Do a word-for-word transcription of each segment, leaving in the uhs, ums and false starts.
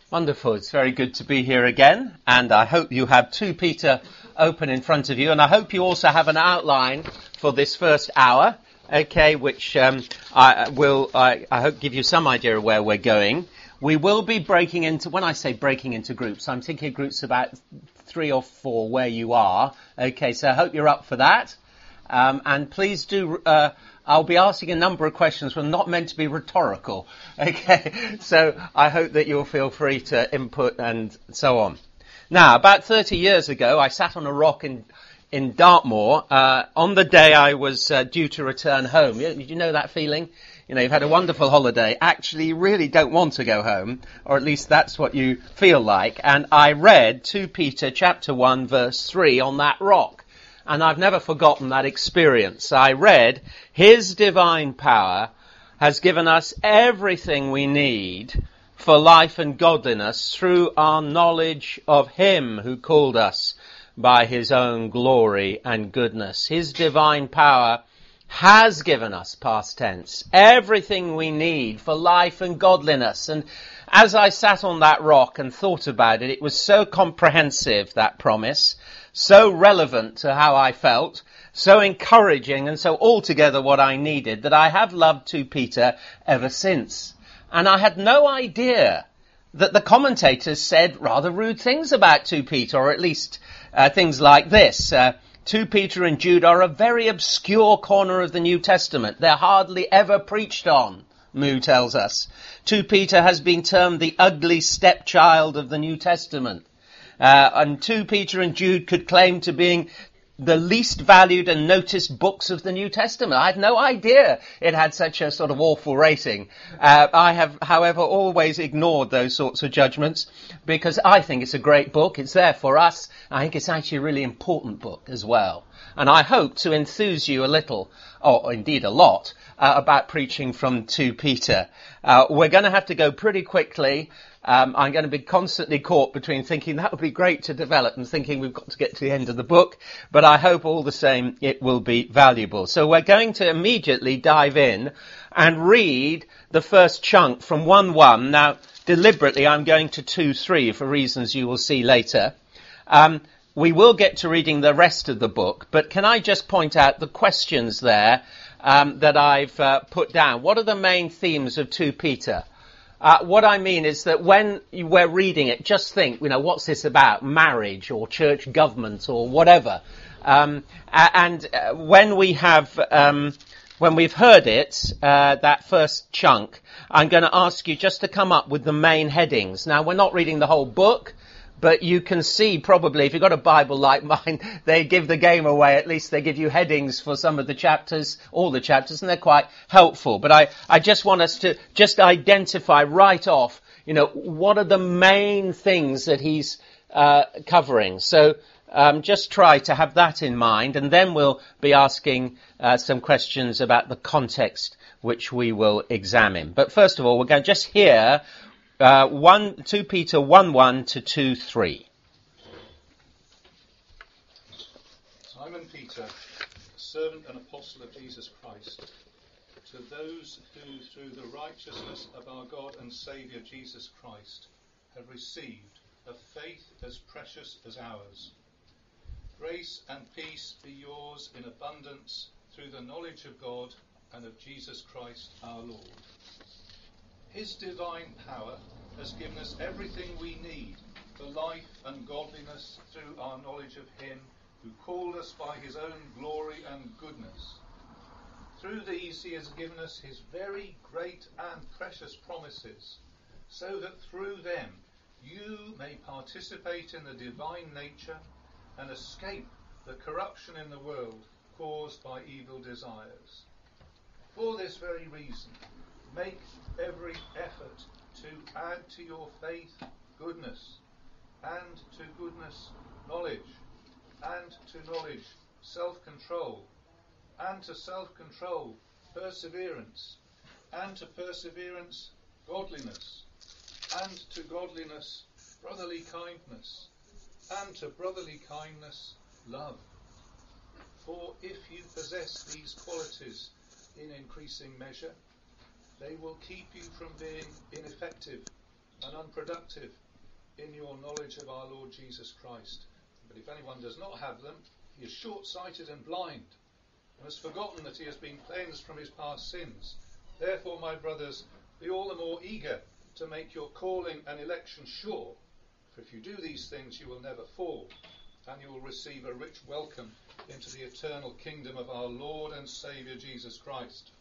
Wonderful. It's very good to be here again, and I hope you have two Peter open in front of you, and I hope you also have an outline for this first hour, okay, which um, I will, I, I hope, give you some idea of where we're going. We will be breaking into, when I say breaking into groups, I'm thinking groups about three or four where you are, okay, so I hope you're up for that, um, and please do... Uh, I'll be asking a number of questions which are not meant to be rhetorical. Okay, so I hope that you'll feel free to input and so on. Now, about thirty years ago, I sat on a rock in in Dartmoor uh, on the day I was uh, due to return home. Did you know that feeling? You know, you've had a wonderful holiday. Actually, you really don't want to go home, or at least that's what you feel like. And I read Second Peter chapter one, verse three on that rock. And I've never forgotten that experience. I read, His divine power has given us everything we need for life and godliness through our knowledge of Him who called us by His own glory and goodness. His divine power has given us, past tense, everything we need for life and godliness. And as I sat on that rock and thought about it, it was so comprehensive, that promise, so relevant to how I felt, so encouraging and so altogether what I needed, that I have loved Second Peter ever since. And I had no idea that the commentators said rather rude things about Second Peter, or at least uh, things like this. Uh, Second Peter and Jude are a very obscure corner of the New Testament. They're hardly ever preached on, Moo tells us. Second Peter has been termed the ugly stepchild of the New Testament. Uh, and Second Peter and Jude could claim to being the least valued and noticed books of the New Testament. I had no idea it had such a sort of awful rating. Uh, I have, however, always ignored those sorts of judgments because I think it's a great book. It's there for us. I think it's actually a really important book as well. And I hope to enthuse you a little, or indeed a lot, uh, about preaching from Second Peter. Uh, we're going to have to go pretty quickly. Um, I'm going to be constantly caught between thinking that would be great to develop and thinking we've got to get to the end of the book, but I hope all the same it will be valuable. So we're going to immediately dive in and read the first chunk from one one. Now, deliberately I'm going to two three for reasons you will see later. Um, we will get to reading the rest of the book, but can I just point out the questions there um, that I've uh, put down? What are the main themes of Second Peter? Uh, what I mean is that when we're reading it, just think, you know, what's this about? Marriage or church government or whatever. Um, and uh, when we have, um, when we've heard it, uh, that first chunk, I'm going to ask you just to come up with the main headings. Now, we're not reading the whole book, but you can see probably, if you've got a Bible like mine, they give the game away. At least they give you headings for some of the chapters, all the chapters, and they're quite helpful. But I, I just want us to just identify right off, you know, what are the main things that he's uh, covering. So um, just try to have that in mind, and then we'll be asking uh, some questions about the context which we will examine. But first of all, we're going to just hear Uh, one, Second Peter one one to two three. Simon Peter, servant and apostle of Jesus Christ, to those who through the righteousness of our God and Saviour Jesus Christ have received a faith as precious as ours. Grace and peace be yours in abundance through the knowledge of God and of Jesus Christ our Lord. His divine power has given us everything we need for life and godliness through our knowledge of Him who called us by His own glory and goodness. Through these He has given us His very great and precious promises, so that through them you may participate in the divine nature and escape the corruption in the world caused by evil desires. For this very reason, make every effort to add to your faith goodness, and to goodness knowledge, and to knowledge self-control, and to self-control perseverance, and to perseverance godliness, and to godliness brotherly kindness, and to brotherly kindness love. For if you possess these qualities in increasing measure, they will keep you from being ineffective and unproductive in your knowledge of our Lord Jesus Christ. But if anyone does not have them, he is short-sighted and blind, and has forgotten that he has been cleansed from his past sins. Therefore, my brothers, be all the more eager to make your calling and election sure, for if you do these things you will never fall, and you will receive a rich welcome into the eternal kingdom of our Lord and Saviour Jesus Christ.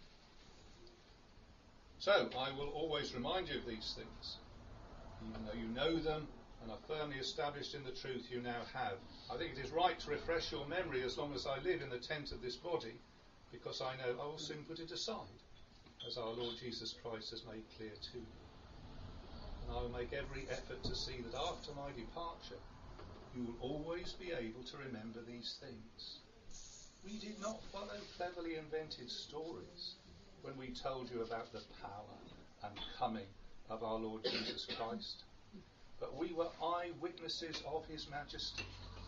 So, I will always remind you of these things, even though you know them and are firmly established in the truth you now have. I think it is right to refresh your memory as long as I live in the tent of this body, because I know I will soon put it aside, as our Lord Jesus Christ has made clear to you. And I will make every effort to see that after my departure you will always be able to remember these things. We did not follow cleverly invented stories when we told you about the power and coming of our Lord Jesus Christ, but we were eyewitnesses of his majesty.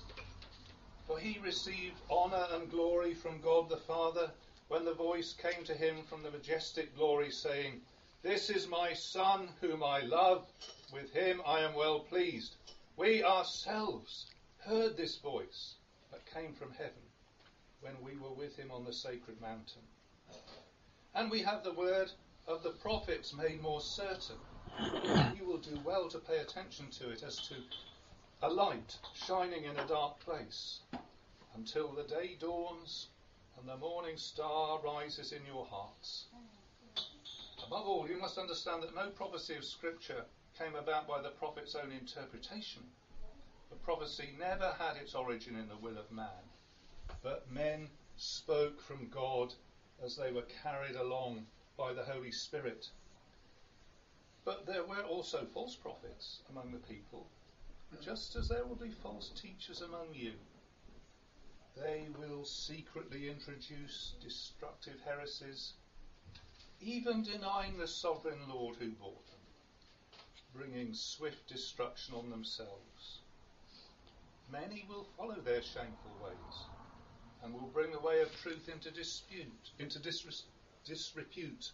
For he received honour and glory from God the Father when the voice came to him from the majestic glory, saying, "This is my Son whom I love, with him I am well pleased." We ourselves heard this voice that came from heaven when we were with him on the sacred mountain. And we have the word of the prophets made more certain. You will do well to pay attention to it as to a light shining in a dark place, until the day dawns and the morning star rises in your hearts. Above all, you must understand that no prophecy of Scripture came about by the prophet's own interpretation. The prophecy never had its origin in the will of man, but men spoke from God as they were carried along by the Holy Spirit. But there were also false prophets among the people, just as there will be false teachers among you. They will secretly introduce destructive heresies, even denying the sovereign Lord who bought them, bringing swift destruction on themselves. Many will follow their shameful ways, and will bring the way of truth into dispute, into disres- disrepute.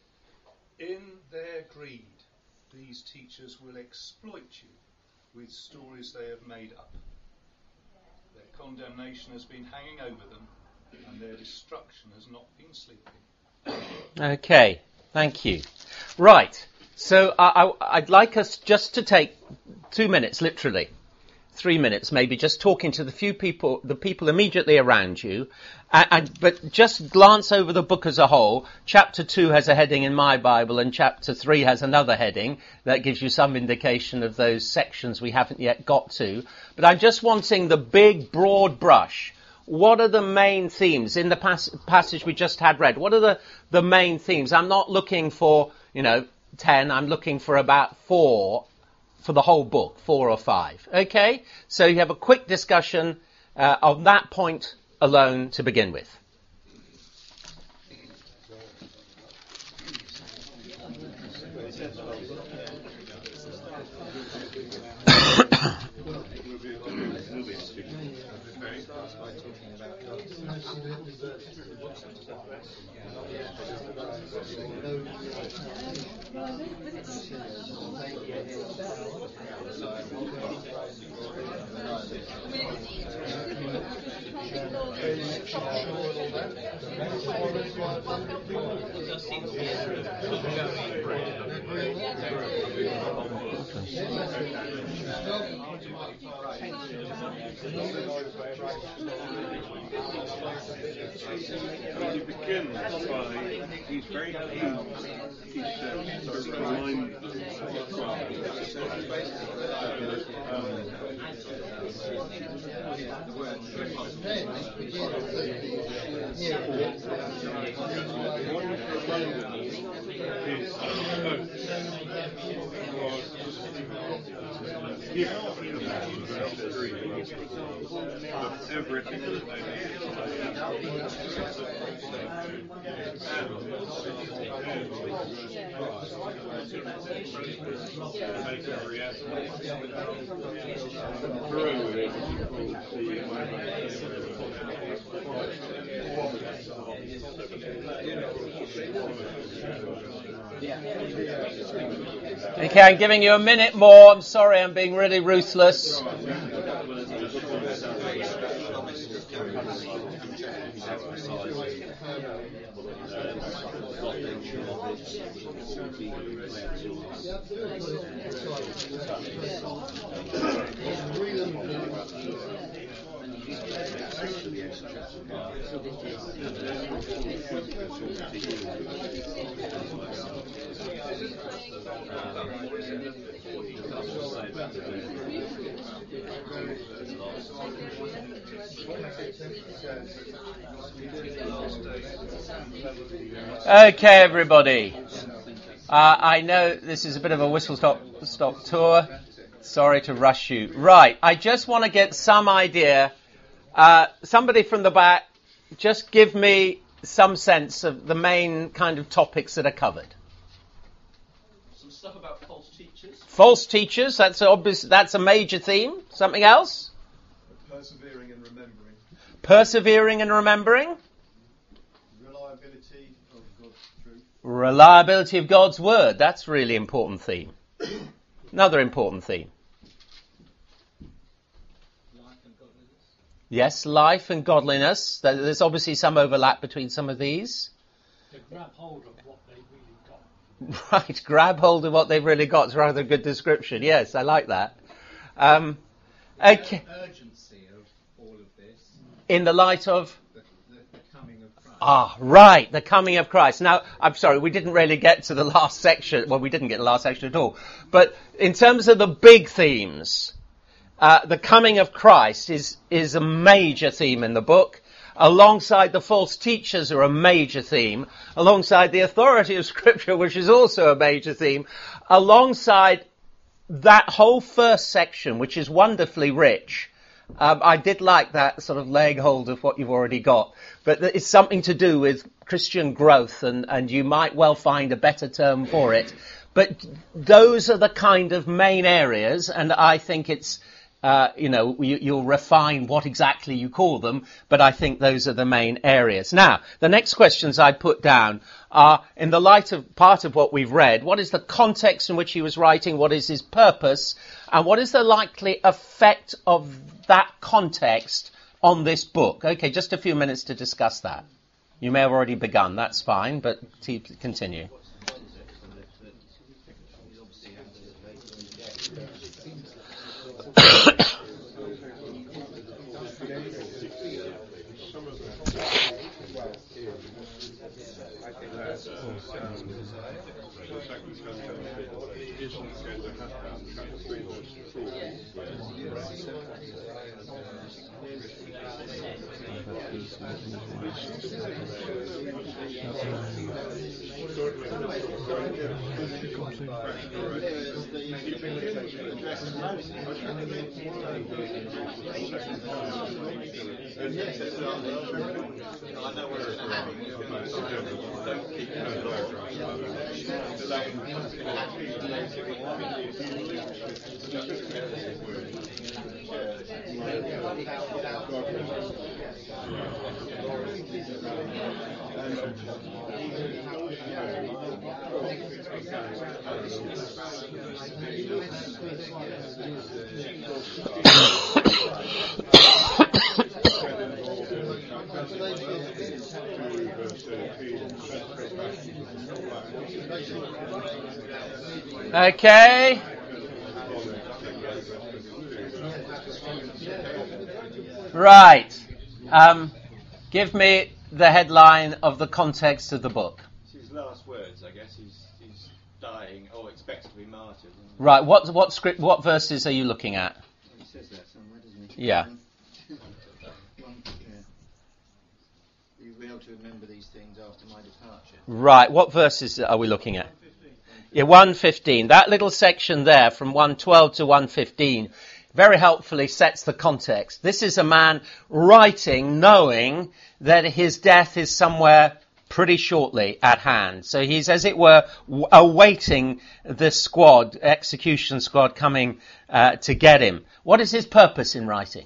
In their greed, these teachers will exploit you with stories they have made up. Their condemnation has been hanging over them, and their destruction has not been sleeping. Okay, thank you. Right, so I, I, I'd like us just to take two minutes, literally, three minutes maybe, just talking to the few people, the people immediately around you, and, and, but just glance over the book as a whole. Chapter two has a heading in my Bible, and chapter three has another heading that gives you some indication of those sections we haven't yet got to. But I'm just wanting the big, broad brush. What are the main themes in the pas- passage we just had read? What are the, the main themes? I'm not looking for, you know, ten. I'm looking for about four for the whole book, four or five. Okay? So you have a quick discussion uh, of that point alone to begin with. He begins by, he's very keen, he says, to remind them everything that they make every aspect through Okay, I'm giving you a minute more. I'm sorry, I'm being really ruthless. Okay, everybody. Uh, I know this is a bit of a whistle-stop stop tour. Sorry to rush you. Right, I just want to get some idea. Uh, somebody from the back, just give me some sense of the main kind of topics that are covered. Some stuff about false teachers. False teachers, that's obvious. That's a major theme. Something else? Persevering and remembering. Persevering and remembering. Reliability of God's truth. Reliability of God's word. That's a really important theme. Another important theme. Life and godliness. Yes, life and godliness. There's obviously some overlap between some of these. To grab hold of what they really got. Right, grab hold of what they've really got is rather a good description. Yes, I like that. Um, okay. The urgency of all of this In the light of... the, the, the coming of Christ. Ah, right, the coming of Christ. Now, I'm sorry, we didn't really get to the last section. Well, we didn't get to the last section at all. But in terms of the big themes, uh, the coming of Christ is, is a major theme in the book. Alongside the false teachers are a major theme. Alongside the authority of Scripture, which is also a major theme. Alongside that whole first section, which is wonderfully rich. Um, I did like that sort of laying hold of what you've already got. But it's something to do with Christian growth, and, and you might well find a better term for it. But those are the kind of main areas, and I think it's, uh, you know, you, you'll refine what exactly you call them, but I think those are the main areas. Now, the next questions I put down are, in the light of part of what we've read, what is the context in which he was writing, what is his purpose, and what is the likely effect of that context on this book? Okay, just a few minutes to discuss that. You may have already begun, that's fine, but t- continue. Okay. Right. Um, give me the headline of the context of the book. It's his last words, I guess. He's, he's dying, or expected to be martyred. Right. What what script? What verses are you looking at? He says that somewhere, doesn't he? Yeah. Um, one, yeah. You'll be able to remember these things after my departure. Right. What verses are we looking at? Yeah, one fifteen. That little section there from one twelve to one fifteen very helpfully sets the context. This is a man writing knowing that his death is somewhere pretty shortly at hand. So he's, as it were, w- awaiting the squad, execution squad coming uh, to get him. What is his purpose in writing?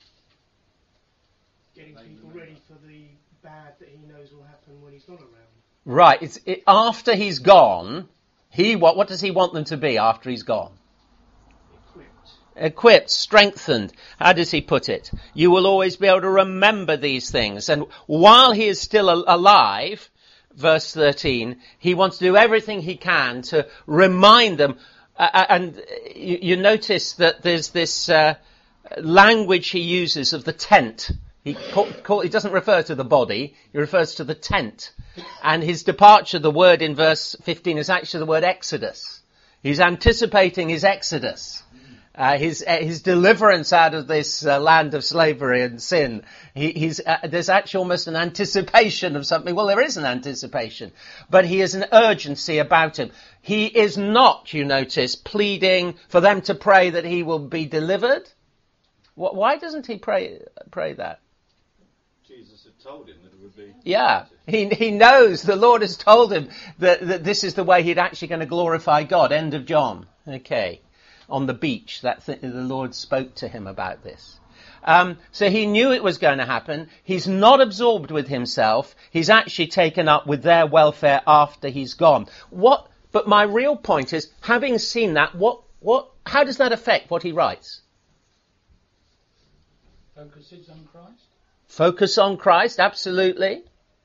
Getting people ready for the bad that he knows will happen when he's not around. Right. It's it, after he's gone. He what? What does he want them to be after he's gone? Equipped. Equipped, strengthened. How does he put it? You will always be able to remember these things. And while he is still al- alive, verse thirteen, he wants to do everything he can to remind them. Uh, and you, you notice that there's this uh, language he uses of the tent. He, call, call, he doesn't refer to the body, he refers to the tent. And his departure, the word in verse fifteen, is actually the word exodus. He's anticipating his exodus. Uh, his uh, his deliverance out of this uh, land of slavery and sin. He, he's uh, there's actually almost an anticipation of something. Well, there is an anticipation, but he has an urgency about him. He is not, you notice, pleading for them to pray that he will be delivered. Wh- why doesn't he pray pray that? Jesus had told him that it would be. Yeah, he he knows, the Lord has told him that, that this is the way he'd actually going to glorify God. End of John. Okay. On the beach, that th- the Lord spoke to him about this. Um, so he knew it was going to happen. He's not absorbed with himself. He's actually taken up with their welfare after he's gone. What? But my real point is, having seen that, what, what, how does that affect what he writes? Focuses on Christ. Focus on Christ, absolutely.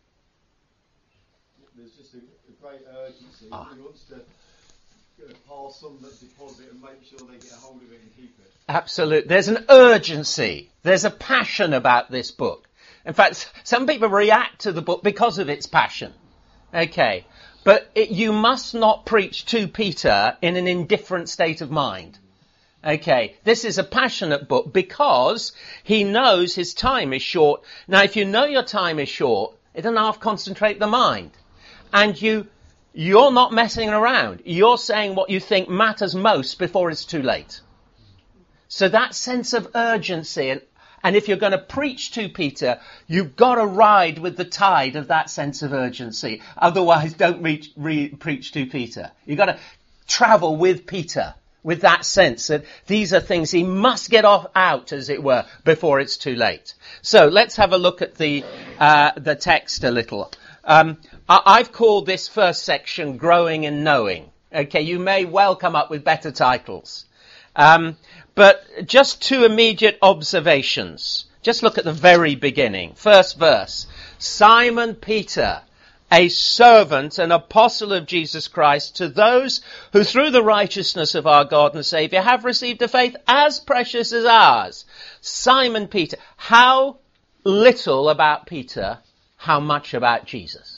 There's just a, a great urgency. Ah. He wants to you know, pass on that deposit and make sure they get a hold of it and keep it. Absolutely. There's an urgency. There's a passion about this book. In fact, some people react to the book because of its passion. Okay. But it, you must not preach to Peter in an indifferent state of mind. Okay. This is a passionate book because he knows his time is short. Now, if you know your time is short, it doesn't half concentrate the mind. And you, you're not messing around. You're saying what you think matters most before it's too late. So that sense of urgency, and, and if you're going to preach to Peter, you've got to ride with the tide of that sense of urgency. Otherwise, don't reach, re, preach to Peter. You've got to travel with Peter, with that sense that these are things he must get off out, as it were, before it's too late. So let's have a look at the uh, the text a little. Um, I- I've called this first section Growing in Knowing. Okay, you may well come up with better titles. Um, but just two immediate observations. Just look at the very beginning. First verse. Simon Peter, a servant and apostle of Jesus Christ, to those who through the righteousness of our God and Saviour have received a faith as precious as ours. Simon Peter. How little about Peter, how much about Jesus?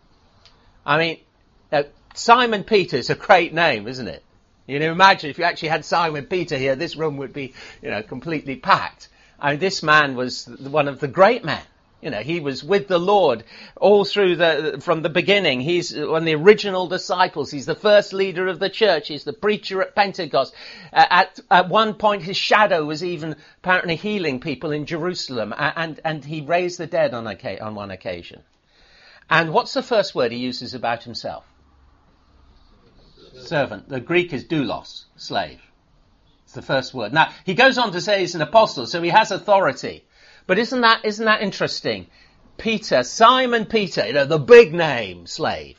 I mean, uh, Simon Peter is a great name, isn't it? You know, imagine if you actually had Simon Peter here, this room would be, you know, completely packed. I mean, this man was one of the great men. You know, he was with the Lord all through the, from the beginning. He's one of the original disciples. He's the first leader of the church. He's the preacher at Pentecost. Uh, at, at one point, his shadow was even apparently healing people in Jerusalem. And, and he raised the dead on, a, on one occasion. And what's the first word he uses about himself? Servant. The Greek is doulos, slave. It's the first word. Now, he goes on to say he's an apostle, so he has authority. But isn't that, isn't that interesting? Peter, Simon Peter, you know, the big name, slave.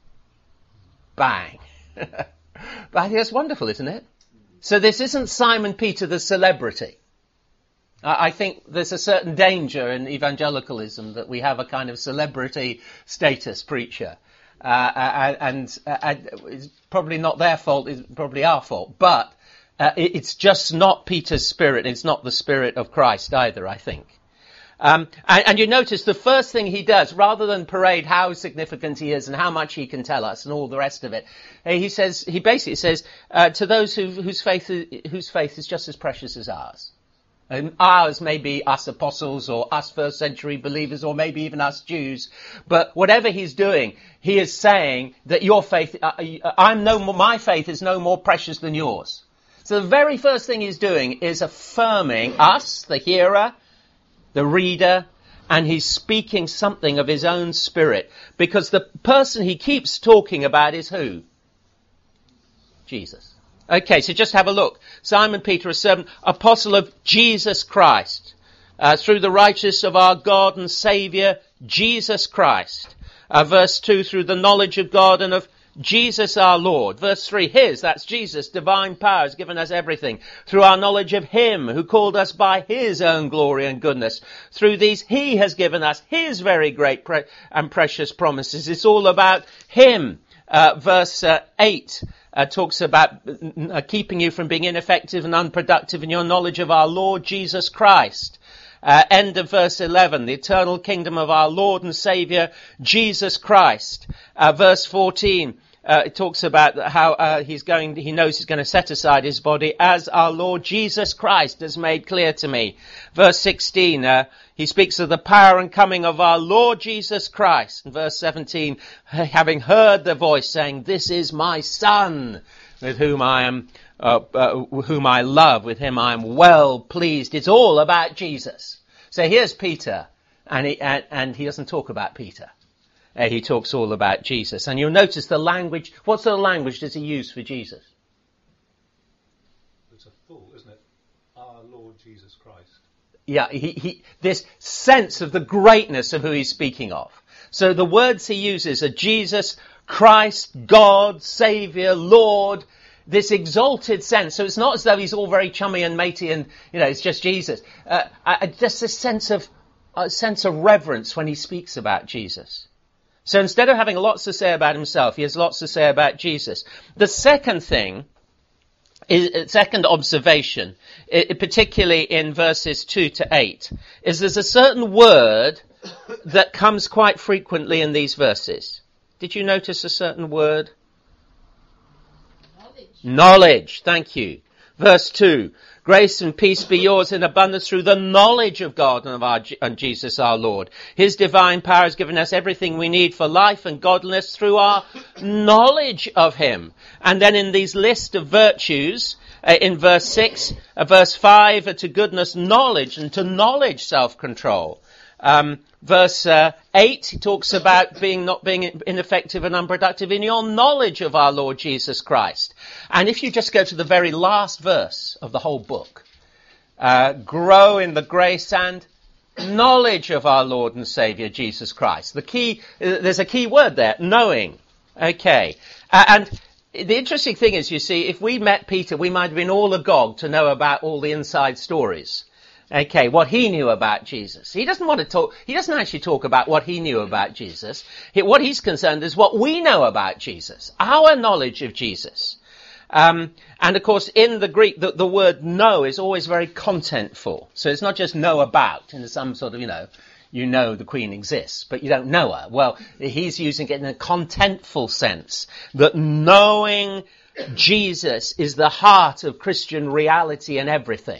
Bang. But I think that's wonderful, isn't it? So this isn't Simon Peter the celebrity. I think there's a certain danger in evangelicalism that we have a kind of celebrity status preacher. Uh, and, and it's probably not their fault, it's probably our fault. But uh, it's just not Peter's spirit. It's not the spirit of Christ either, I think. Um, and, and you notice the first thing he does, rather than parade how significant he is and how much he can tell us and all the rest of it, he says, he basically says, uh, to those who, whose faith is, whose faith is just as precious as ours. And ours may be us apostles or us first century believers or maybe even us Jews. But whatever he's doing, he is saying that your faith, uh, I'm no more, my faith is no more precious than yours. So the very first thing he's doing is affirming us, the hearer, the reader, and he's speaking something of his own spirit. Because the person he keeps talking about is who? Jesus. Okay, so just have a look. Simon Peter, a servant, apostle of Jesus Christ, uh, through the righteousness of our God and Saviour, Jesus Christ. Uh, verse two, through the knowledge of God and of Jesus our Lord. Verse three, his, that's Jesus, divine power has given us everything through our knowledge of him who called us by his own glory and goodness. Through these he has given us his very great pre- and precious promises. It's all about him. Uh, verse uh, eight uh, talks about uh, keeping you from being ineffective and unproductive in your knowledge of our Lord Jesus Christ. Uh, end of verse eleven, the eternal kingdom of our Lord and Saviour, Jesus Christ. Uh, verse fourteen, uh, it talks about how uh, he's going, he knows he's going to set aside his body as our Lord Jesus Christ has made clear to me. Verse sixteen, uh, he speaks of the power and coming of our Lord Jesus Christ. And verse seventeen, having heard the voice saying, this is my Son, with whom I am Uh, uh, whom I love, with him I am well pleased. It's all about Jesus. So here's Peter, and he, and, and he doesn't talk about Peter. Uh, he talks all about Jesus. And you'll notice the language. What sort of language does he use for Jesus? It's a full, isn't it? Our Lord Jesus Christ. Yeah, he, he, this sense of the greatness of who he's speaking of. So the words he uses are Jesus, Christ, God, Saviour, Lord. This exalted sense. So it's not as though he's all very chummy and matey and, you know, it's just Jesus. Uh, I, just a sense of, a sense of reverence when he speaks about Jesus. So instead of having lots to say about himself, he has lots to say about Jesus. The second thing, is, second observation, it, particularly in verses two to eight, is there's a certain word that comes quite frequently in these verses. Did you notice a certain word? Knowledge, thank you. Verse two, grace and peace be yours in abundance through the knowledge of God and of our and Jesus our Lord. His divine power has given us everything we need for life and godliness through our knowledge of him. And then in these list of virtues, uh, in verse six, uh, verse five, uh, to goodness knowledge, and to knowledge self-control. Um, verse uh, eight, he talks about being not being ineffective and unproductive in your knowledge of our Lord Jesus Christ. And if you just go to the very last verse of the whole book, uh, grow in the grace and knowledge of our Lord and Saviour Jesus Christ. The key, uh, there's a key word there, knowing. Okay. Uh, and the interesting thing is, you see, if we met Peter, we might have been all agog to know about all the inside stories. Okay, what he knew about Jesus. He doesn't want to talk, he doesn't actually talk about what he knew about Jesus. He, what he's concerned is what we know about Jesus, our knowledge of Jesus. Um, and of course, in the Greek, the, the word know is always very contentful. So it's not just know about, in some sort of, you know, you know the Queen exists, but you don't know her. Well, he's using it in a contentful sense, that knowing Jesus is the heart of Christian reality and everything.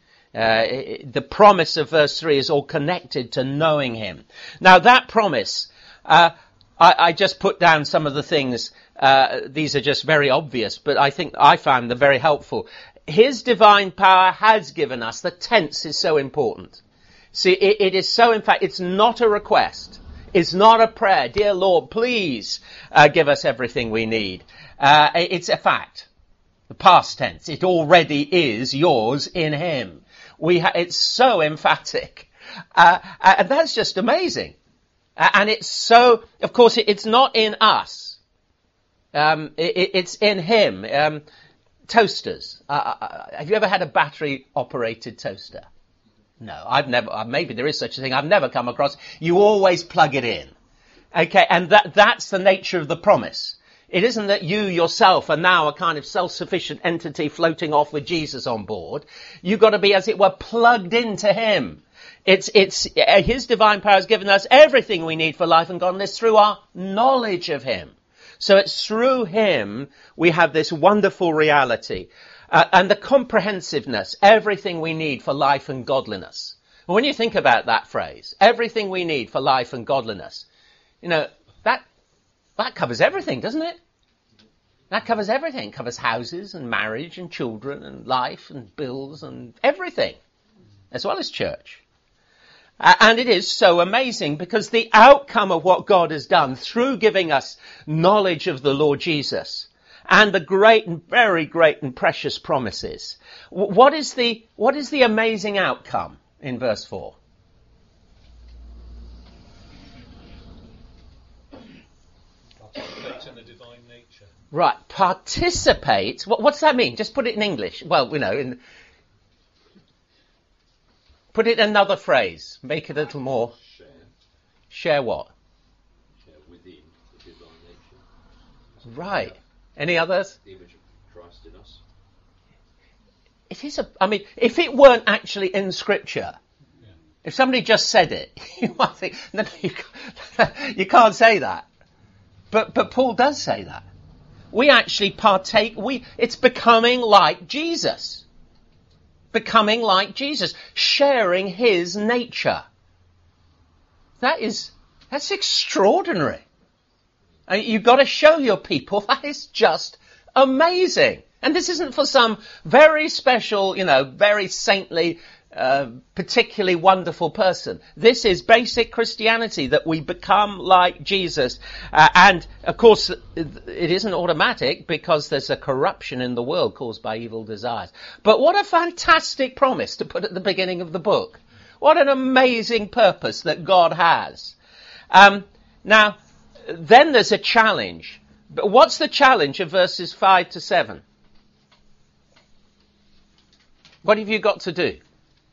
Uh, the promise of verse three is all connected to knowing him. Now that promise, uh, I, I just put down some of the things, uh, these are just very obvious, but I think I found them very helpful. His divine power has given us, the tense is so important. See, it, it is so, in fact, it's not a request. It's not a prayer. Dear Lord, please uh, give us everything we need. Uh, it's a fact. The past tense. It already is yours in him. We ha- it's so emphatic. Uh, and that's just amazing. Uh, and it's so, of course, it, it's not in us. Um, it, it's in him. Um, toasters. Uh, uh, have you ever had a battery operated toaster? No, I've never, maybe there is such a thing. I've never come across. You always plug it in. Okay. And that, that's the nature of the promise. It isn't that you yourself are now a kind of self-sufficient entity floating off with Jesus on board. You've got to be, as it were, plugged into him. It's, it's, uh, his divine power has given us everything we need for life and godliness through our knowledge of him. So it's through him we have this wonderful reality. Uh, and the comprehensiveness, everything we need for life and godliness. And when you think about that phrase, everything we need for life and godliness, you know, that, that covers everything, doesn't it? That covers everything. It covers houses and marriage and children and life and bills and everything, as well as church. Uh, and it is so amazing because the outcome of what God has done through giving us knowledge of the Lord Jesus and the great and very great and precious promises. W- what is the, what is the amazing outcome in verse four? Right, participate. What, what's that mean? Just put it in English. Well, you know, in, put it in another phrase. Make it a little more. Share. Share what? Share within the divine nature. Right. Any others? The image of Christ in us. It is a, I mean, if it weren't actually in Scripture, yeah. If somebody just said it, you might think, no, no, you can't, you can't say that. But, but Paul does say that. We actually partake, we, it's becoming like Jesus. Becoming like Jesus. Sharing his nature. That is, that's extraordinary. I mean, you've got to show your people that is just amazing. And this isn't for some very special, you know, very saintly, uh, particularly wonderful person. This is basic Christianity, that we become like Jesus. Uh, and, of course, it isn't automatic because there's a corruption in the world caused by evil desires. But what a fantastic promise to put at the beginning of the book. What an amazing purpose that God has. Um, now, then there's a challenge. But what's the challenge of verses five to seven? What have you got to do?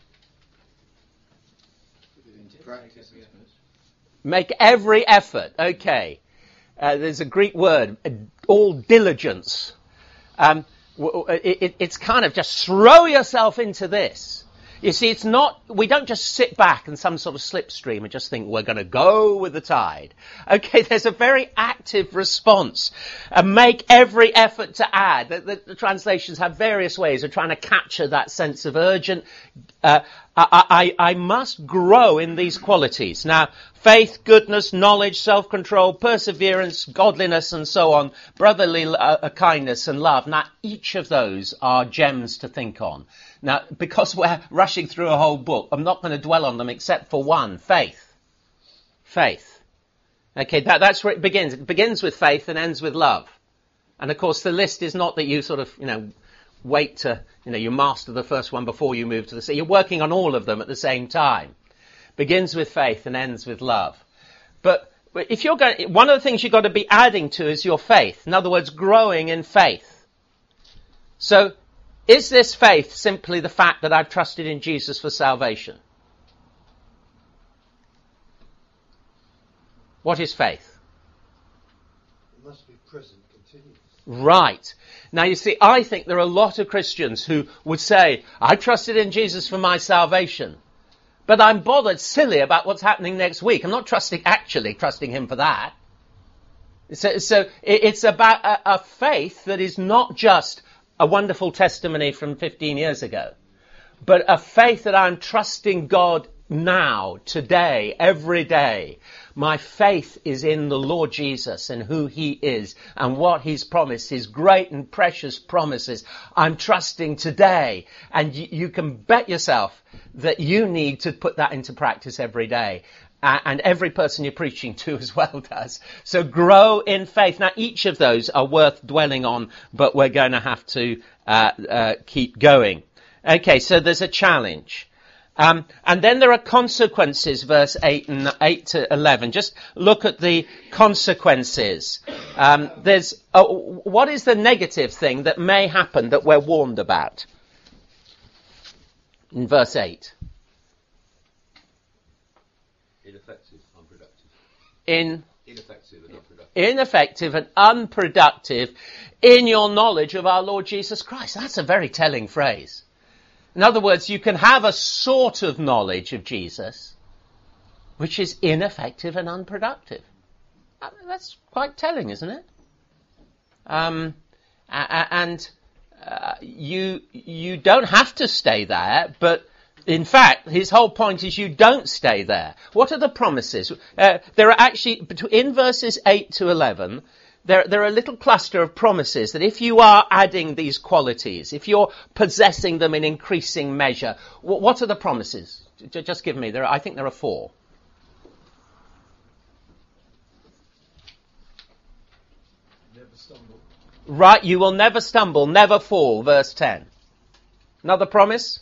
Make every effort. Okay. Uh, there's a Greek word, all diligence. Um, it, it, it's kind of just throw yourself into this. You see, it's not, we don't just sit back in some sort of slipstream and just think we're going to go with the tide. Okay, there's a very active response. And make every effort to add. The, the, the translations have various ways of trying to capture that sense of urgent. Uh, I, I, I must grow in these qualities. Now, faith, goodness, knowledge, self-control, perseverance, godliness, and so on, brotherly uh, kindness and love. Now, each of those are gems to think on. Now, because we're rushing through a whole book, I'm not going to dwell on them except for one, faith. Faith. Okay, that, that's where it begins. It begins with faith and ends with love. And of course, the list is not that you sort of, you know, wait to, you know, you master the first one before you move to the second. You're working on all of them at the same time. Begins with faith and ends with love. But if you're going, one of the things you've got to be adding to is your faith. In other words, growing in faith. So, is this faith simply the fact that I've trusted in Jesus for salvation? What is faith? It must be present, continuous. Right. Now you see, I think there are a lot of Christians who would say, I trusted in Jesus for my salvation, but I'm bothered silly about what's happening next week. I'm not trusting, actually trusting him for that. So, so it's about a, a faith that is not just a wonderful testimony from fifteen years ago, but a faith that I'm trusting God now, today, every day. My faith is in the Lord Jesus and who he is and what he's promised, his great and precious promises. I'm trusting today. And you, you can bet yourself that you need to put that into practice every day. Uh, and every person you're preaching to as well does. So grow in faith. Now, each of those are worth dwelling on, but we're going to have to uh, uh, keep going. Okay, so there's a challenge. Um, and then there are consequences, verse eight and eight to eleven. Just look at the consequences. Um, there's a, what is the negative thing that may happen that we're warned about? In verse eight. Ineffective, unproductive. In Ineffective and unproductive. Ineffective and unproductive in your knowledge of our Lord Jesus Christ. That's a very telling phrase. In other words, you can have a sort of knowledge of Jesus, which is ineffective and unproductive. I mean, that's quite telling, isn't it? Um, and uh, you you don't have to stay there, but in fact, his whole point is you don't stay there. What are the promises? Uh, there are actually, in verses eight to eleven, there, there are a little cluster of promises that if you are adding these qualities, if you're possessing them in increasing measure, what, what are the promises? Just give me, there are, I think there are four. Never stumble. Right, you will never stumble, never fall, verse ten. Another promise?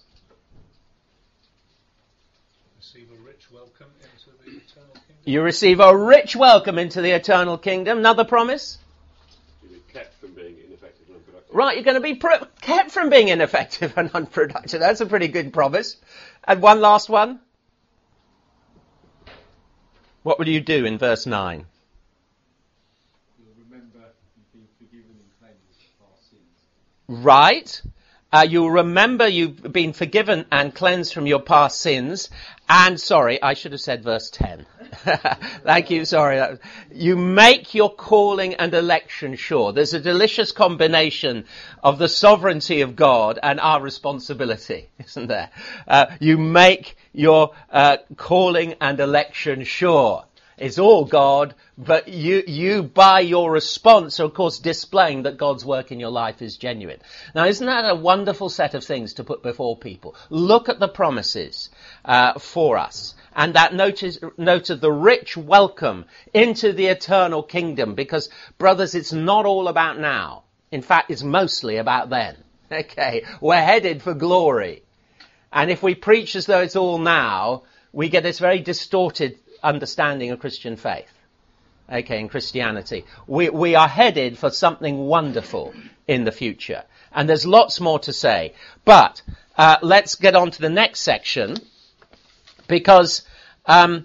Receive a rich welcome into the eternal kingdom. You receive a rich welcome into the eternal kingdom. Another promise? To be kept from Right, you're going to be pro- kept from being ineffective and unproductive. That's a pretty good promise. And one last one. What will you do in verse nine? You'll remember you've been forgiven and cleansed of our sins. Right. Uh, you'll remember you've been forgiven and cleansed from your past sins. And, sorry, I should have said verse ten. Thank you, sorry. You make your calling and election sure. There's a delicious combination of the sovereignty of God and our responsibility, isn't there? Uh, you make your uh, calling and election sure. It's all God, but you, you by your response are of course displaying that God's work in your life is genuine. Now isn't that a wonderful set of things to put before people? Look at the promises uh, for us. And that notice, note of the rich welcome into the eternal kingdom, because brothers, it's not all about now. In fact, it's mostly about then. Okay, we're headed for glory. And if we preach as though it's all now, we get this very distorted understanding of Christian faith. Okay, in Christianity. We, we are headed for something wonderful in the future. And there's lots more to say. But uh, let's get on to the next section, because um,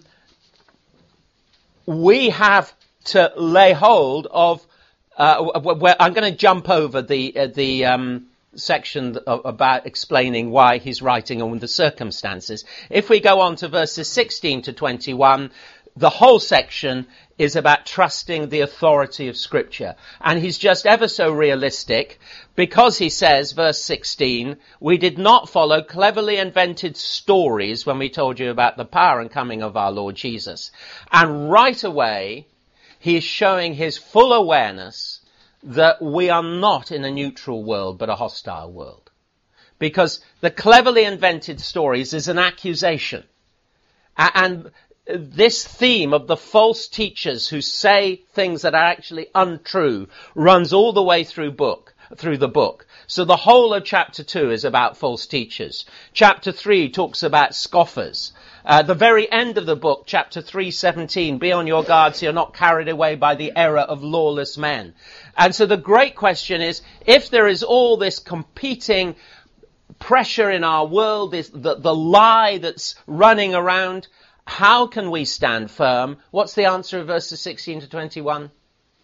we have to lay hold of, uh, where I'm going to jump over the, uh, the, um, section about explaining why he's writing on the circumstances. If we go on to verses sixteen to twenty-one, the whole section is about trusting the authority of Scripture. And he's just ever so realistic, because he says, verse sixteen, we did not follow cleverly invented stories when we told you about the power and coming of our Lord Jesus. And right away, he is showing his full awareness that we are not in a neutral world, but a hostile world. Because the cleverly invented stories is an accusation. And this theme of the false teachers who say things that are actually untrue runs all the way through book, through the book. So the whole of chapter two is about false teachers. Chapter three talks about scoffers. Uh, the very end of the book, chapter three seventeen, be on your guard so you're not carried away by the error of lawless men. And so the great question is, if there is all this competing pressure in our world, this, the, the lie that's running around, how can we stand firm? What's the answer of verses sixteen to twenty-one?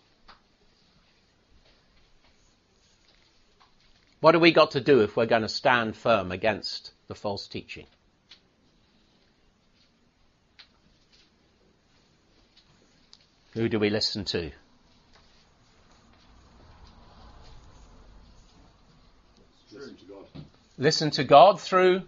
What have we got to do if we're going to stand firm against the false teaching? Who do we listen to? Listen to God. Listen to God through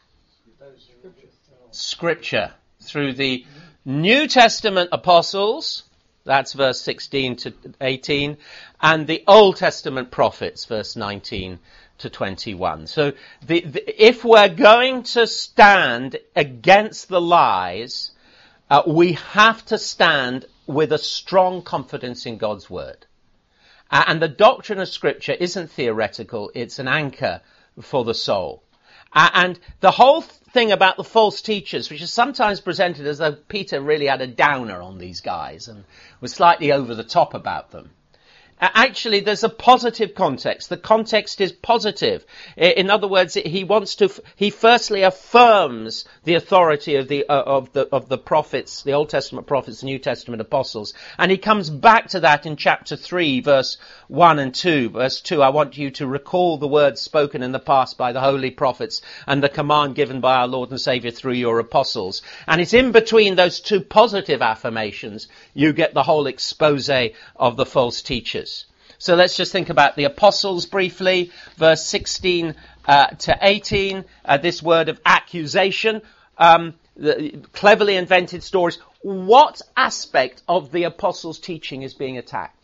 Scripture, through the New Testament apostles, that's verse sixteen to eighteen, and the Old Testament prophets, verse nineteen to twenty-one. So the, the, if we're going to stand against the lies, uh, we have to stand with a strong confidence in God's word. Uh, and the doctrine of Scripture isn't theoretical, it's an anchor for the soul. Uh, and the whole thing about the false teachers, which is sometimes presented as though Peter really had a downer on these guys and was slightly over the top about them. Uh, actually, there's a positive context. The context is positive. In other words, he wants to, he firstly affirms the authority of the, uh, of the, of the prophets, the Old Testament prophets, the New Testament apostles. And he comes back to that in chapter three, verse one and two. Verse two, I want you to recall the words spoken in the past by the holy prophets and the command given by our Lord and Saviour through your apostles. And it's in between those two positive affirmations you get the whole expose of the false teachers. So let's just think about the apostles briefly. Verse sixteen uh, to eighteen, uh, this word of accusation, um, the cleverly invented stories. What aspect of the apostles' teaching is being attacked?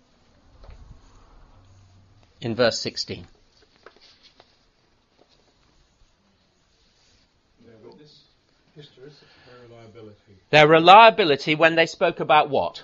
In verse sixteen. Their witness, history, their reliability. Their reliability when they spoke about what?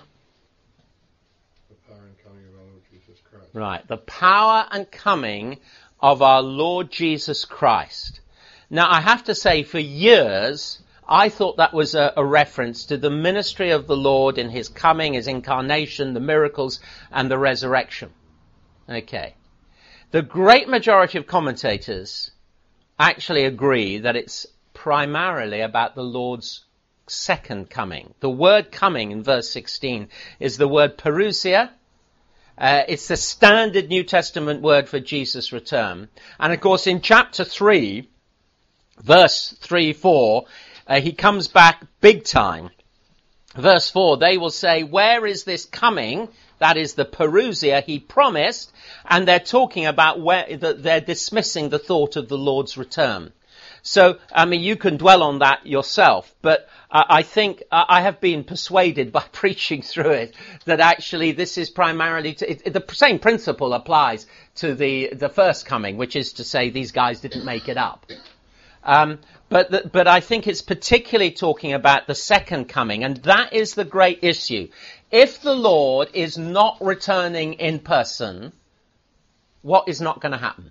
Right, the power and coming of our Lord Jesus Christ. Now, I have to say, for years, I thought that was a, a reference to the ministry of the Lord in his coming, his incarnation, the miracles, and the resurrection. Okay. The great majority of commentators actually agree that it's primarily about the Lord's second coming. The word coming in verse sixteen is the word parousia. Uh, it's the standard New Testament word for Jesus' return. And of course in chapter three, verse three, four, uh, he comes back big time. Verse four, they will say, where is this coming? That is the parousia he promised. And they're talking about where, they're dismissing the thought of the Lord's return. So, I mean, you can dwell on that yourself, but uh, I think uh, I have been persuaded by preaching through it that actually this is primarily, to, it, it, the same principle applies to the, the first coming, which is to say these guys didn't make it up. Um, but, the, but I think it's particularly talking about the second coming, and that is the great issue. If the Lord is not returning in person, what is not going to happen?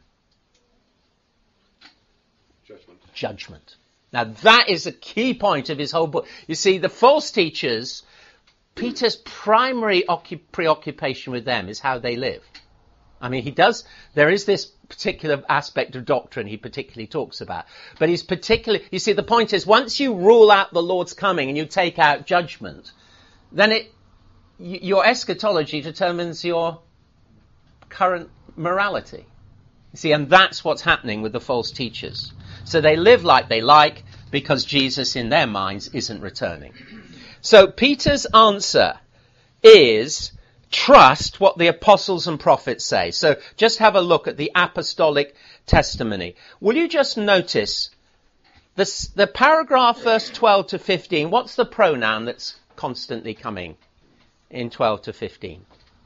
Judgment. Judgment. Now that is a key point of his whole book. You see, the false teachers, Peter's primary occup- preoccupation with them is how they live. I mean, he does, there is this particular aspect of doctrine he particularly talks about. But he's particularly, you see, the point is, once you rule out the Lord's coming and you take out judgment, then it, y- your eschatology determines your current morality. You see, and that's what's happening with the false teachers. So they live like they like because Jesus in their minds isn't returning. So Peter's answer is trust what the apostles and prophets say. So just have a look at the apostolic testimony. Will you just notice this, the paragraph verse twelve to fifteen, what's the pronoun that's constantly coming in twelve to fifteen?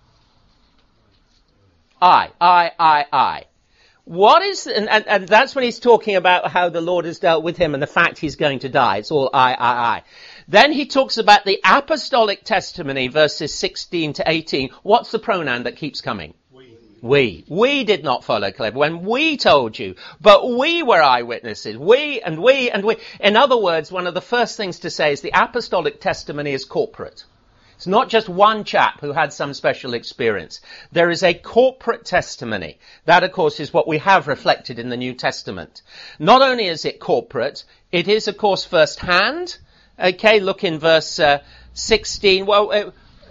I, I, I, I. What is, and, and, and that's when he's talking about how the Lord has dealt with him and the fact he's going to die. It's all I, I, I. Then he talks about the apostolic testimony, verses sixteen to eighteen. What's the pronoun that keeps coming? We. We. We did not follow clever when we told you, but we were eyewitnesses. We and we and we. In other words, one of the first things to say is the apostolic testimony is corporate. It's not just one chap who had some special experience. There is a corporate testimony. That, of course, is what we have reflected in the New Testament. Not only is it corporate, it is, of course, first-hand. Okay, look in verse uh, sixteen. Well, uh,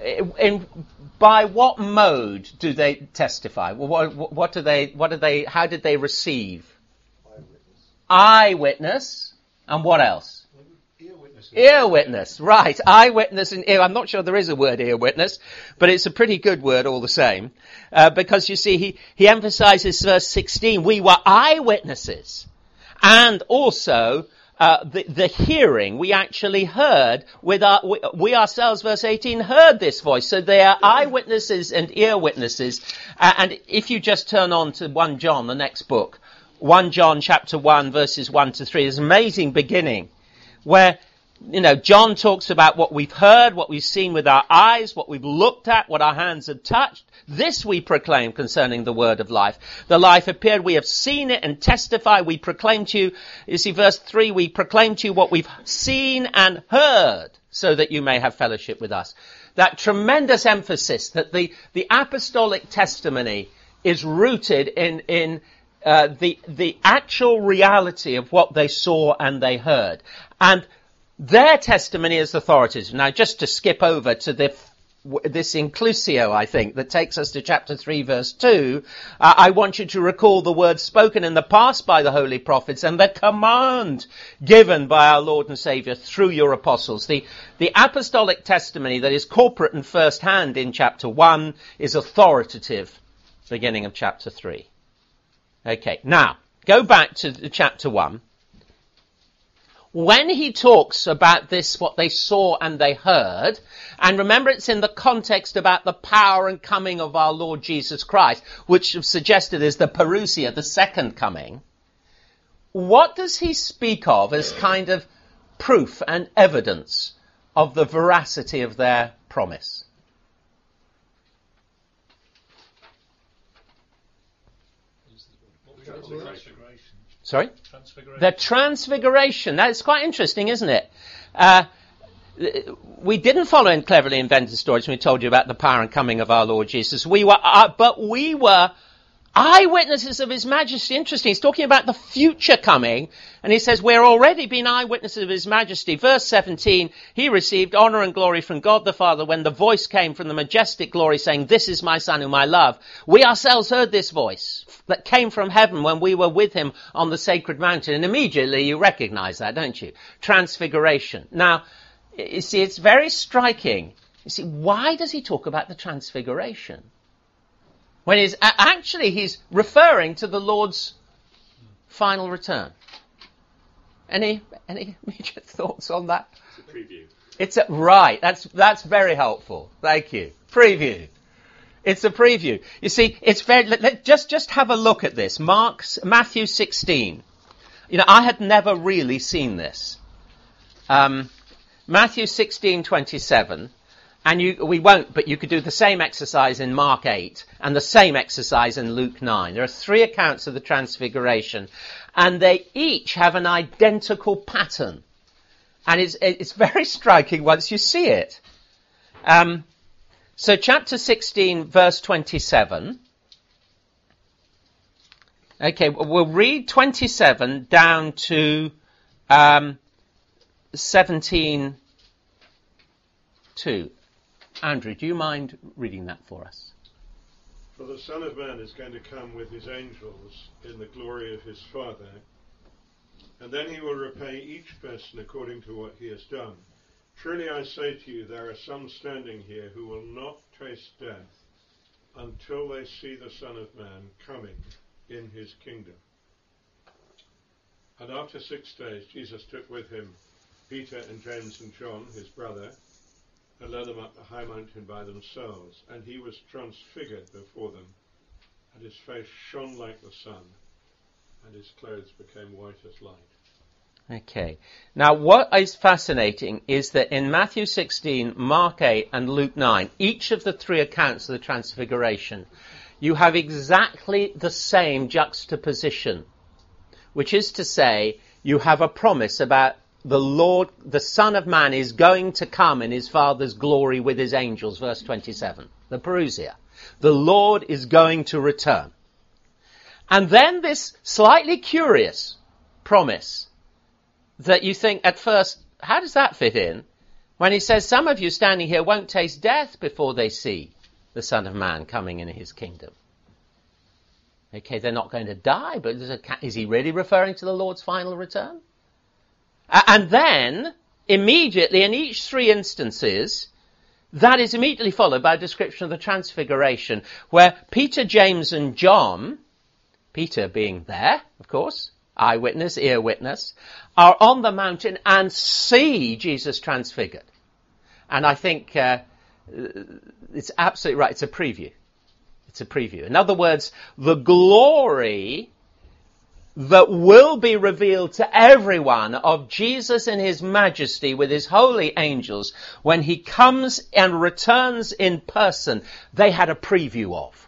in, by what mode do they testify? Well, what, what do they? What do they? How did they receive? Eyewitness. Eyewitness. And what else? Ear witness. Ear witness, right. Eyewitness and ear. I'm not sure there is a word ear witness, but it's a pretty good word all the same. Uh, because you see, he, he emphasizes verse sixteen, we were eyewitnesses. And also, uh, the, the hearing, we actually heard with our, we, we ourselves, verse eighteen, heard this voice. So they are eyewitnesses and ear witnesses. Uh, and if you just turn on to First John, the next book, First John chapter one, verses one to three, is an amazing beginning where, you know, John talks about what we've heard, what we've seen with our eyes, what we've looked at, what our hands have touched. This we proclaim concerning the word of life. The life appeared, we have seen it and testify, we proclaim to you. You see, verse three, we proclaim to you what we've seen and heard, so that you may have fellowship with us. That tremendous emphasis that the, the apostolic testimony is rooted in, in, uh, the, the actual reality of what they saw and they heard. And their testimony is authoritative. Now, just to skip over to the, this inclusio, I think, that takes us to chapter three, verse two, uh, I want you to recall the words spoken in the past by the holy prophets and the command given by our Lord and Saviour through your apostles. The, the apostolic testimony that is corporate and first-hand in chapter one is authoritative, beginning of chapter three. Okay, now, go back to chapter one. When he talks about this, what they saw and they heard, and remember it's in the context about the power and coming of our Lord Jesus Christ, which is suggested is the parousia, the second coming, what does he speak of as kind of proof and evidence of the veracity of their promise? Transfiguration. Sorry? Transfiguration. The transfiguration. That's quite interesting, isn't it? Uh, we didn't follow in cleverly invented stories when we told you about the power and coming of our Lord Jesus. We were, uh, but we were eyewitnesses of his majesty. Interesting. He's talking about the future coming. And he says, we're already been eyewitnesses of his majesty. Verse seventeen, he received honor and glory from God the Father when the voice came from the majestic glory saying, this is my son whom I love. We ourselves heard this voice that came from heaven when we were with him on the sacred mountain. And immediately you recognize that, don't you? Transfiguration. Now, you see, it's very striking. You see, why does he talk about the transfiguration? When he's actually, he's referring to the Lord's final return. Any, any immediate thoughts on that? It's a preview. It's a, right. That's, that's very helpful. Thank you. Preview. It's a preview. You see, it's very, let, let, just, just have a look at this. Mark's, Matthew sixteen. You know, I had never really seen this. Um, Matthew sixteen twenty-seven. And you, we won't, but you could do the same exercise in Mark eight and the same exercise in Luke nine. There are three accounts of the Transfiguration, and they each have an identical pattern. And it's, it's very striking once you see it. Um, so chapter sixteen, verse twenty-seven. Okay, we'll read twenty-seven down to um, seventeen two. Andrew, do you mind reading that for us? For the Son of Man is going to come with his angels in the glory of his Father, and then he will repay each person according to what he has done. Truly I say to you, there are some standing here who will not taste death until they see the Son of Man coming in his kingdom. And after six days Jesus took with him Peter and James and John, his brother, and led them up the high mountain by themselves, and he was transfigured before them, and his face shone like the sun, and his clothes became white as light. Okay. Now what is fascinating is that in Matthew sixteen, Mark eight and Luke nine, each of the three accounts of the Transfiguration, you have exactly the same juxtaposition, which is to say, you have a promise about the Lord, the Son of Man, is going to come in his Father's glory with his angels, verse twenty-seven, the Parousia. The Lord is going to return. And then this slightly curious promise that you think at first, how does that fit in? When he says, some of you standing here won't taste death before they see the Son of Man coming in his kingdom. Okay, they're not going to die, but there's a, is he really referring to the Lord's final return? And then, immediately, in each three instances, that is immediately followed by a description of the Transfiguration, where Peter, James, and John, Peter being there, of course, eyewitness, ear witness, are on the mountain and see Jesus transfigured. And I think uh, it's absolutely right. It's a preview. It's a preview. In other words, the glory that will be revealed to everyone of Jesus in his majesty with his holy angels when he comes and returns in person, they had a preview of.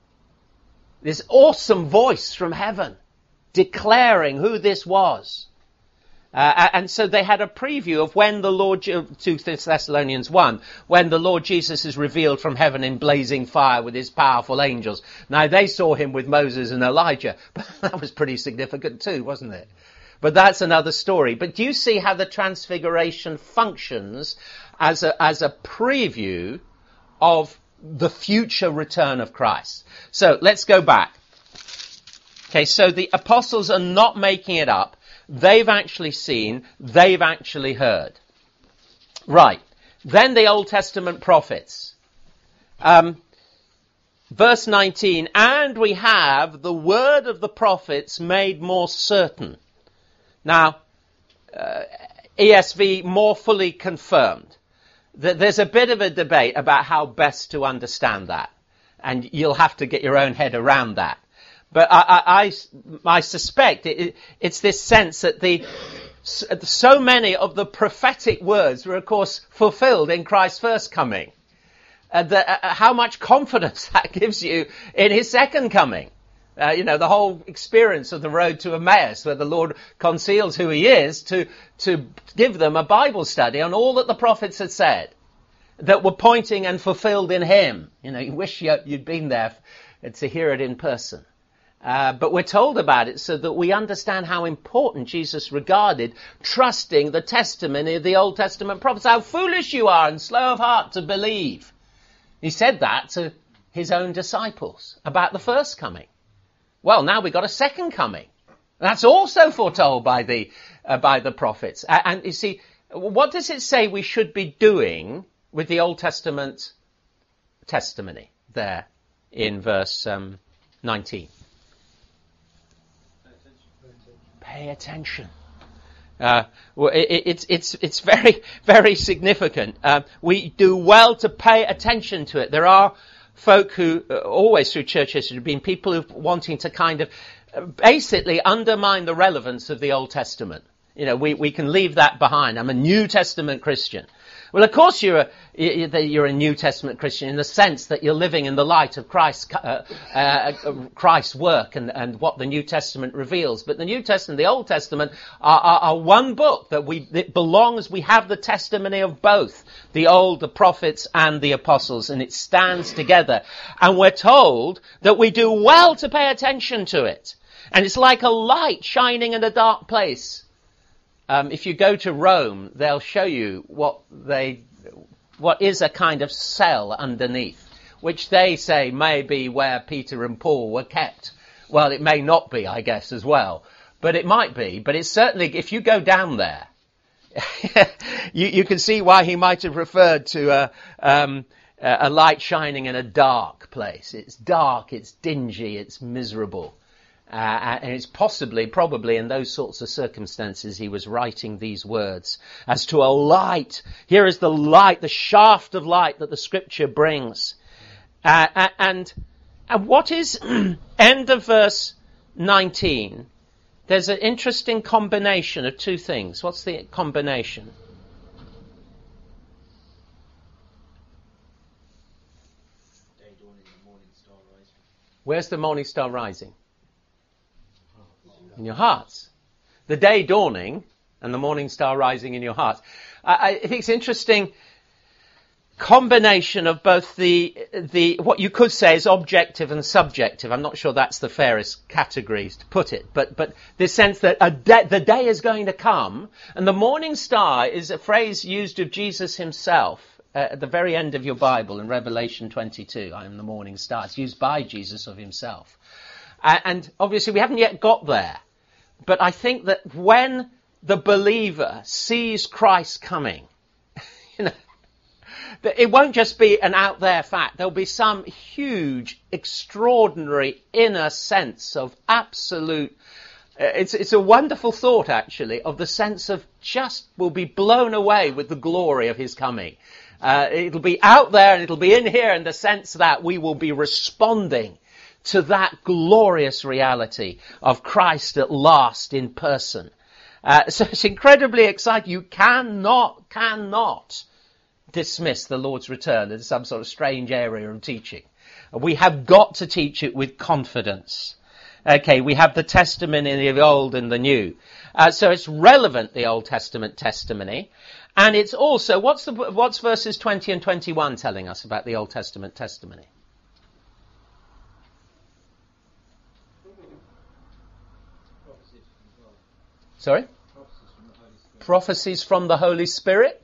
This awesome voice from heaven declaring who this was. Uh, and so they had a preview of when the Lord, two Thessalonians one, when the Lord Jesus is revealed from heaven in blazing fire with his powerful angels. Now they saw him with Moses and Elijah, but that was pretty significant too, wasn't it? But that's another story. But do you see how the Transfiguration functions as a, as a preview of the future return of Christ? So let's go back. Okay, so the apostles are not making it up. They've actually seen, they've actually heard. Right. Then the Old Testament prophets. Um, verse nineteen, and we have the word of the prophets made more certain. Now, uh, E S V more fully confirmed. There's a bit of a debate about how best to understand that. And you'll have to get your own head around that. But I, I, I, I suspect it, it's this sense that the so many of the prophetic words were, of course, fulfilled in Christ's first coming. Uh, the, uh, how much confidence that gives you in his second coming. Uh, you know, the whole experience of the road to Emmaus, where the Lord conceals who he is to, to give them a Bible study on all that the prophets had said, that were pointing and fulfilled in him. You know, you wish you, you'd been there to hear it in person. Uh, but we're told about it so that we understand how important Jesus regarded trusting the testimony of the Old Testament prophets. How foolish you are and slow of heart to believe. He said that to his own disciples about the first coming. Well, now we've got a second coming. That's also foretold by the uh, by the prophets. And, and you see, what does it say we should be doing with the Old Testament testimony there in verse um, nineteen? Pay attention. Uh, well, it, it's it's it's very very significant. Uh, we do well to pay attention to it. There are folk who uh, always through church history have been people who wanting to kind of uh, basically undermine the relevance of the Old Testament. You know, we we can leave that behind. I'm a New Testament Christian. Well, of course you're a, you're a New Testament Christian in the sense that you're living in the light of Christ's, uh, uh, Christ's work and, and what the New Testament reveals. But the New Testament, the Old Testament are, are, are one book that we, it belongs, we have the testimony of both the Old, the prophets and the apostles, and it stands together. And we're told that we do well to pay attention to it. And it's like a light shining in a dark place. Um, if you go to Rome, they'll show you what they, what is a kind of cell underneath, which they say may be where Peter and Paul were kept. Well, it may not be, I guess, as well, but it might be. But it's certainly, if you go down there, you, you can see why he might have referred to a, um, a light shining in a dark place. It's dark, it's dingy, it's miserable. Uh, and it's possibly, probably in those sorts of circumstances he was writing these words as to a light. Here is the light, the shaft of light that the scripture brings. Uh, and, and what is, end of verse nineteen, there's an interesting combination of two things. What's the combination? Day dawning, the morning star rising. Where's the morning star rising? In your hearts. The day dawning and the morning star rising in your hearts. I, I think it's interesting combination of both the, the, what you could say is objective and subjective. I'm not sure that's the fairest categories to put it, but, but this sense that a de- the day is going to come, and the morning star is a phrase used of Jesus himself uh, at the very end of your Bible in Revelation twenty-two. I am the morning star. It's used by Jesus of himself. Uh, and obviously we haven't yet got there. But I think that when the believer sees Christ coming, you know, that it won't just be an out there fact. There'll be some huge, extraordinary inner sense of absolute, uh, it's, it's a wonderful thought actually, of the sense of just will be blown away with the glory of his coming. Uh, it'll be out there and it'll be in here in the sense that we will be responding to that glorious reality of Christ at last in person. Uh, so it's incredibly exciting. You cannot, cannot dismiss the Lord's return as some sort of strange area of teaching. We have got to teach it with confidence. Okay, we have the testimony of the Old and the New. Uh, so it's relevant, the Old Testament testimony. And it's also, what's the, what's verses twenty and twenty-one telling us about the Old Testament testimony? Sorry? Prophecies from the Holy Spirit.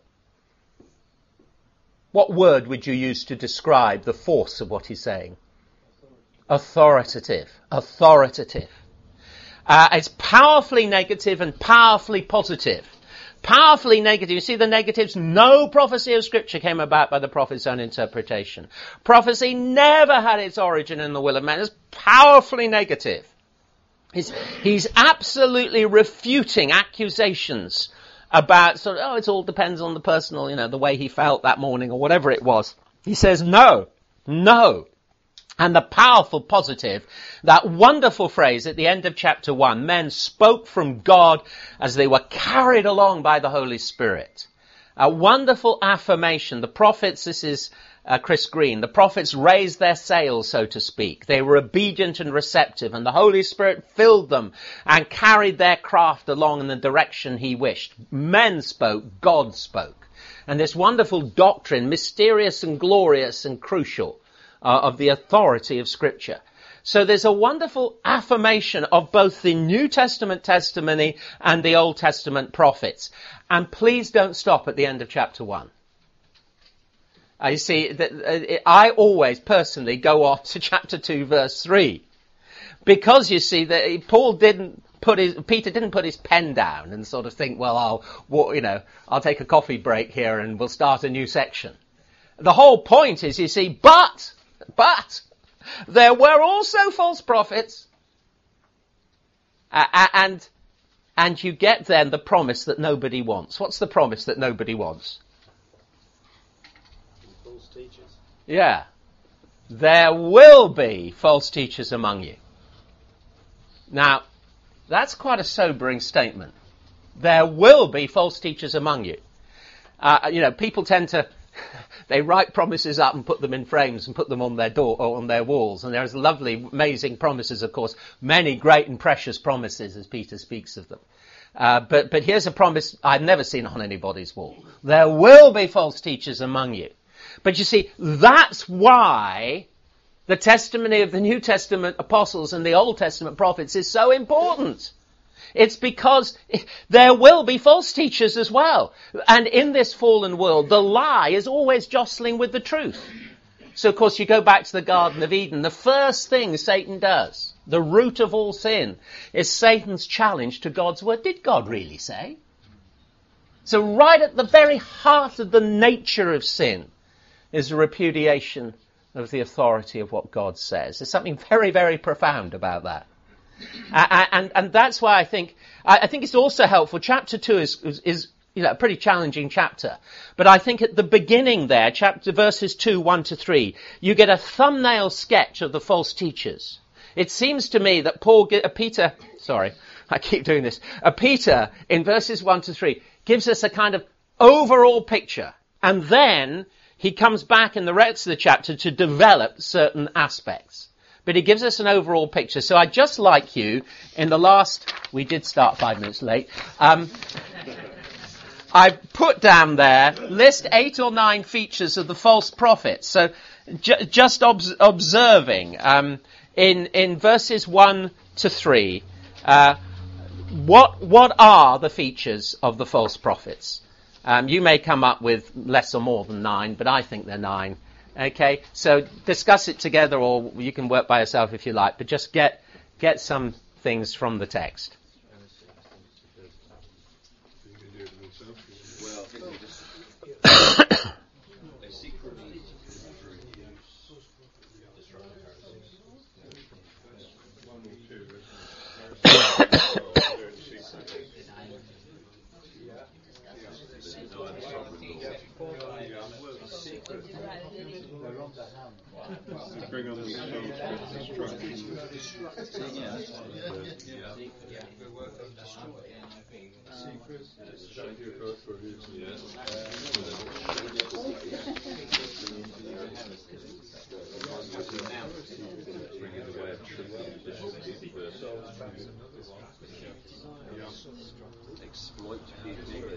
What word would you use to describe the force of what he's saying? Authoritative. Authoritative. Uh, it's powerfully negative and powerfully positive. Powerfully negative. You see the negatives? No prophecy of Scripture came about by the prophet's own interpretation. Prophecy never had its origin in the will of man. It's powerfully negative. He's, he's absolutely refuting accusations about sort of, oh, it all depends on the personal, you know, the way he felt that morning or whatever it was. He says, no, no. And the powerful positive, that wonderful phrase at the end of chapter one, men spoke from God as they were carried along by the Holy Spirit. A wonderful affirmation. The prophets, this is uh, Chris Green, the prophets raised their sails, so to speak. They were obedient and receptive, and the Holy Spirit filled them and carried their craft along in the direction he wished. Men spoke, God spoke. And this wonderful doctrine, mysterious and glorious and crucial, uh, of the authority of Scripture. So there's a wonderful affirmation of both the New Testament testimony and the Old Testament prophets. And please don't stop at the end of chapter one. Uh, you see, that, uh, I always personally go off to chapter two, verse three. Because you see that Paul didn't put his, Peter didn't put his pen down and sort of think, well, I'll, well, you know, I'll take a coffee break here and we'll start a new section. The whole point is, you see, but, but, there were also false prophets. Uh, and, and you get then the promise that nobody wants. What's the promise that nobody wants? False teachers. Yeah. There will be false teachers among you. Now, that's quite a sobering statement. There will be false teachers among you. Uh, you know, people tend to, they write promises up and put them in frames and put them on their door or on their walls. And there's lovely, amazing promises, of course, many great and precious promises as Peter speaks of them. Uh, but, but here's a promise I've never seen on anybody's wall. There will be false teachers among you. But you see, that's why the testimony of the New Testament apostles and the Old Testament prophets is so important. It's because there will be false teachers as well. And in this fallen world, the lie is always jostling with the truth. So, of course, you go back to the Garden of Eden. The first thing Satan does, the root of all sin, is Satan's challenge to God's word. Did God really say? So right at the very heart of the nature of sin is a repudiation of the authority of what God says. There's something very, very profound about that. Uh, and, and that's why I think, I, I think it's also helpful. Chapter two is, is, is, you know, a pretty challenging chapter. But I think at the beginning there, chapter, verses two, one to three, you get a thumbnail sketch of the false teachers. It seems to me that Paul, uh, Peter, sorry, I keep doing this, uh, Peter in verses one to three gives us a kind of overall picture. And then he comes back in the rest of the chapter to develop certain aspects. But he gives us an overall picture. So I'd just like you, in the last, we did start five minutes late, um, I've put down there, list eight or nine features of the false prophets. So ju- just ob- observing, um, in, in verses one to three, uh, what, what are the features of the false prophets? Um, you may come up with less or more than nine, but I think they're nine. Okay, so discuss it together, or you can work by yourself if you like, but just get get some things from the text. Bring on the exploit people.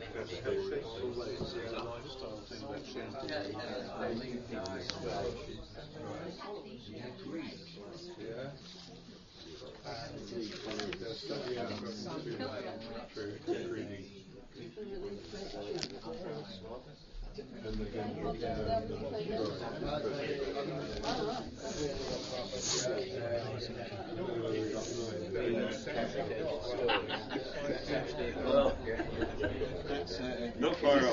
Not far off.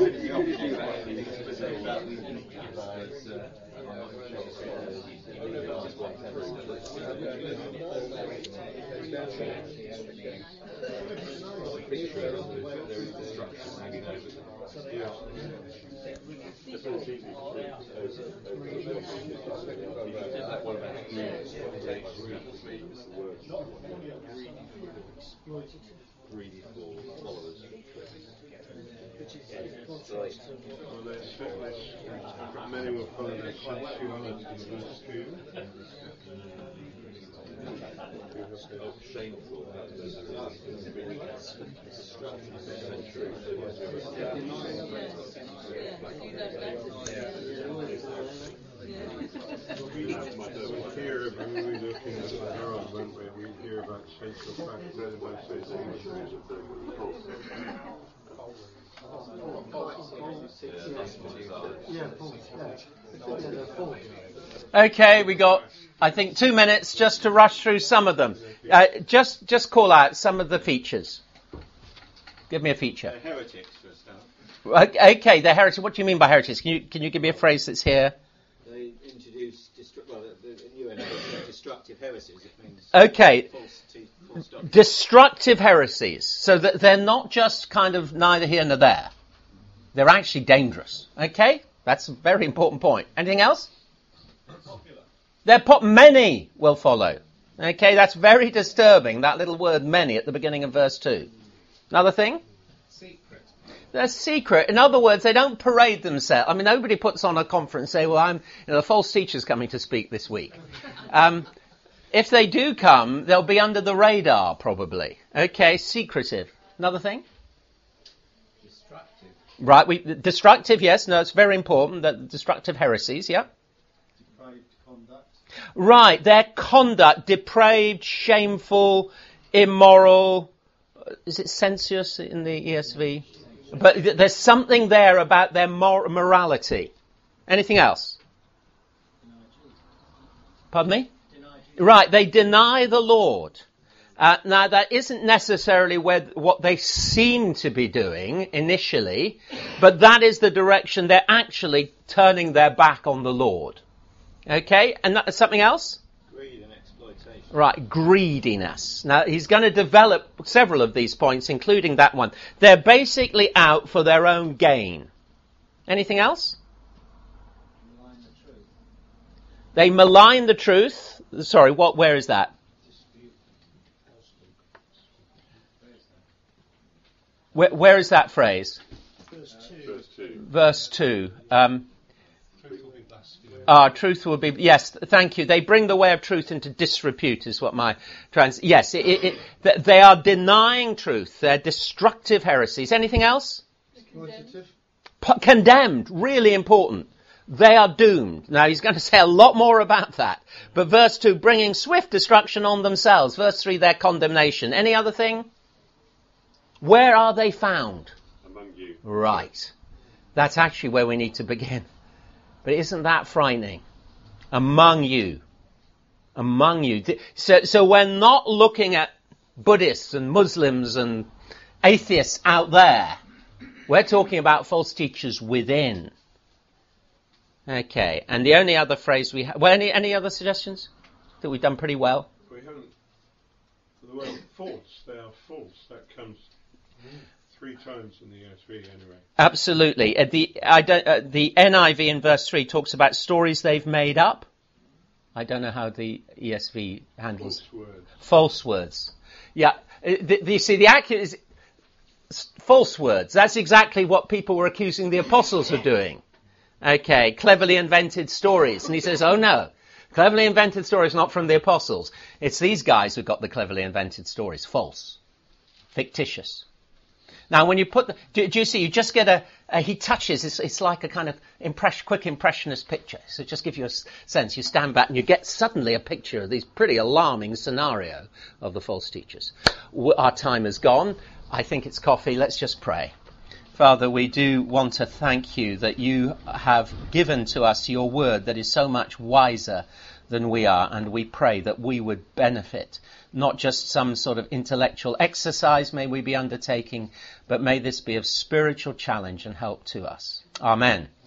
Greedy for followers. Well, let's fit this. Many will follow their sensuality in verse two. Shameful. Here, who are we looking at? against the fact that I say the histories of the false. Okay, we got, I think, two minutes just to rush through some of them. Uh, just, just call out some of the features. Give me a feature. The heretics, for a start. Okay, the heretics. What do you mean by heretics? Can you, can you give me a phrase that's here? They introduce destru- well, the, the new N I V, destructive heresies. It means Okay. false, te- false doctrine. Destructive heresies. So that they're not just kind of neither here nor there. They're actually dangerous. Okay? That's a very important point. Anything else? Popular. They're pop- many will follow. Okay, that's very disturbing, that little word many at the beginning of verse two. Another thing? Secret. They're secret. In other words, they don't parade themselves. I mean, nobody puts on a conference and say, well, I'm, you know, the false teacher's coming to speak this week. Um, if they do come, they'll be under the radar, probably. Okay, secretive. Another thing? Destructive. Right, we, destructive, yes, no, it's very important, that destructive heresies, yeah? Depraved conduct. Right, their conduct, depraved, shameful, immoral, is it sensuous in the E S V? But th- there's something there about their mor- morality. Anything else? Pardon me? Right, they deny the Lord. Uh, now, that isn't necessarily where, what they seem to be doing initially, but that is the direction they're actually turning their back on the Lord. Okay, and that, something else? Greed and exploitation. Right, greediness. Now, he's going to develop several of these points, including that one. They're basically out for their own gain. Anything else? Malign the truth. They malign the truth. Sorry, what? Where is that? Where, where is that phrase? Verse two. Verse two. Verse two. Um, Truth will be blasphemed. Ah, truth will be, yes, thank you. They bring the way of truth into disrepute is what my trans, yes, it, it, it, they are denying truth. They're destructive heresies. Anything else? Exploitative. P- condemned, really important. They are doomed. Now he's going to say a lot more about that. But verse two, bringing swift destruction on themselves. Verse three, their condemnation. Any other thing? Where are they found? Among you. Right. That's actually where we need to begin. But isn't that frightening? Among you. Among you. So, so we're not looking at Buddhists and Muslims and atheists out there. We're talking about false teachers within. Okay. And the only other phrase we have... Well, any, any other suggestions? That we've done pretty well? We haven't. The word false, they are false. That comes three times in the E S V anyway. Absolutely. Uh, the, I don't, uh, the N I V in verse three talks about stories they've made up. I don't know how the E S V handles False words. false words. Yeah, uh, the, the, you see, the accurate is s- false words. That's exactly what people were accusing the apostles of doing. Okay, cleverly invented stories. And he says, oh no, cleverly invented stories not from the apostles. It's these guys who got the cleverly invented stories. False. Fictitious. Now, when you put the, do, do you see, you just get a, a he touches, it's, it's like a kind of impress, quick impressionist picture. So it just gives you a s- sense. You stand back and you get suddenly a picture of these pretty alarming scenario of the false teachers. W- our time is gone. I think it's coffee. Let's just pray. Father, we do want to thank you that you have given to us your word that is so much wiser than we are, and we pray that we would benefit. Not just some sort of intellectual exercise may we be undertaking, but may this be of spiritual challenge and help to us. Amen.